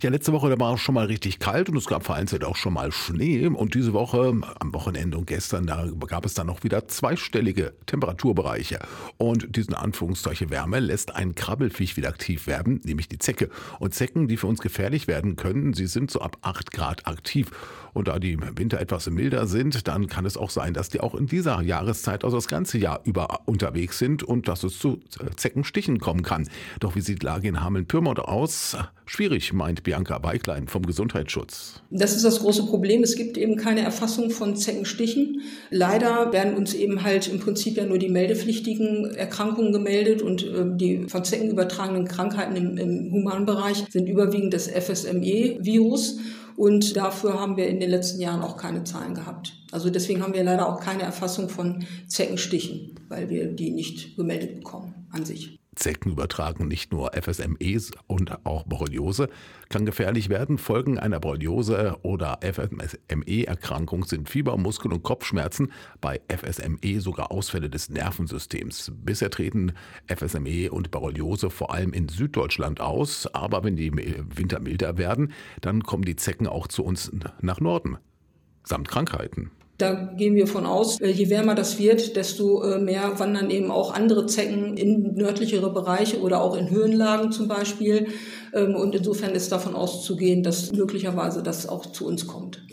Ja, letzte Woche, da war es schon mal richtig kalt und es gab vereinzelt auch schon mal Schnee. Und diese Woche, am Wochenende und gestern, da gab es dann noch wieder zweistellige Temperaturbereiche. Und diesen Anführungszeichen Wärme lässt ein Krabbelfiech wieder aktiv werden, nämlich die Zecke. Und Zecken, die für uns gefährlich werden können, sie sind so ab 8 Grad aktiv. Und da die Winter etwas milder sind, dann kann es auch sein, dass die auch in dieser Jahreszeit, also das ganze Jahr über unterwegs sind und dass es zu Zeckenstichen kommen kann. Doch wie sieht die Lage in Hameln-Pyrmont aus? Schwierig, meint Bianca Beiklein vom Gesundheitsschutz. Das ist das große Problem. Es gibt eben keine Erfassung von Zeckenstichen. Leider werden uns eben halt im Prinzip ja nur die meldepflichtigen Erkrankungen gemeldet und die von Zecken übertragenen Krankheiten im Humanbereich sind überwiegend das FSME-Virus. Und dafür haben wir in den letzten Jahren auch keine Zahlen gehabt. Also deswegen haben wir leider auch keine Erfassung von Zeckenstichen, weil wir die nicht gemeldet bekommen an sich. Zecken übertragen nicht nur FSMEs und auch Borreliose, kann gefährlich werden. Folgen einer Borreliose oder FSME-Erkrankung sind Fieber, Muskel- und Kopfschmerzen, bei FSME sogar Ausfälle des Nervensystems. Bisher treten FSME und Borreliose vor allem in Süddeutschland aus, aber wenn die Winter milder werden, dann kommen die Zecken auch zu uns nach Norden, samt Krankheiten. Da gehen wir von aus, je wärmer das wird, desto mehr wandern eben auch andere Zecken in nördlichere Bereiche oder auch in Höhenlagen zum Beispiel. Und insofern ist davon auszugehen, dass möglicherweise das auch zu uns kommt.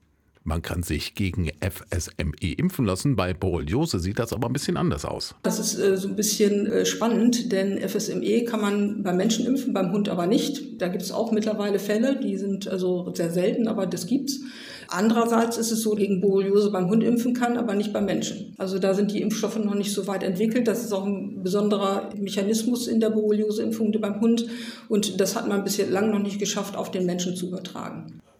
Man kann sich gegen FSME impfen lassen. Bei Borreliose sieht das aber ein bisschen anders aus. Das ist so ein bisschen spannend, denn FSME kann man beim Menschen impfen, beim Hund aber nicht. Da gibt es auch mittlerweile Fälle, die sind also sehr selten, aber das gibt's. Andererseits ist es so, gegen Borreliose beim Hund impfen kann, aber nicht beim Menschen. Also da sind die Impfstoffe noch nicht so weit entwickelt. Das ist auch ein besonderer Mechanismus in der Borreliose-Impfung beim Hund. Und das hat man bislang noch nicht geschafft, auf den Menschen zu übertragen.